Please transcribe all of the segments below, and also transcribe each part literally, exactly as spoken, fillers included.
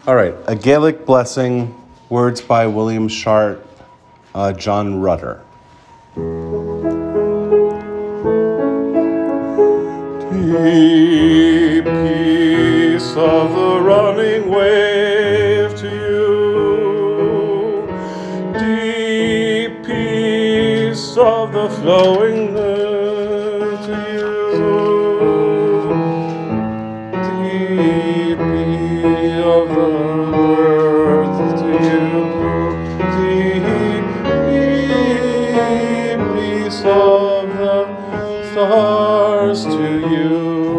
All right, a Gaelic blessing, words by William Shart, uh, John Rutter. Deep peace of the running wave to you, deep peace of the flowing river to you, deep peace of the earth to you, deep, deep peace of the stars to you.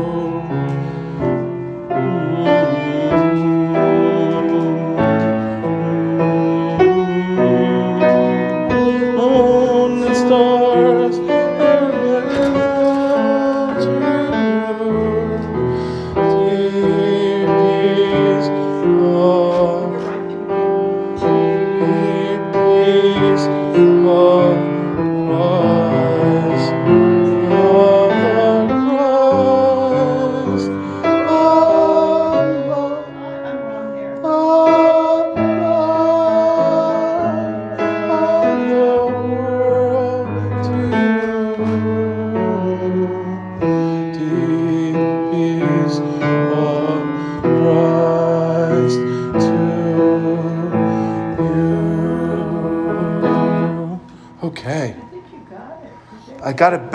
Moon and stars to you. Deep peace of, deep peace of us. Okay. I got it. I got it.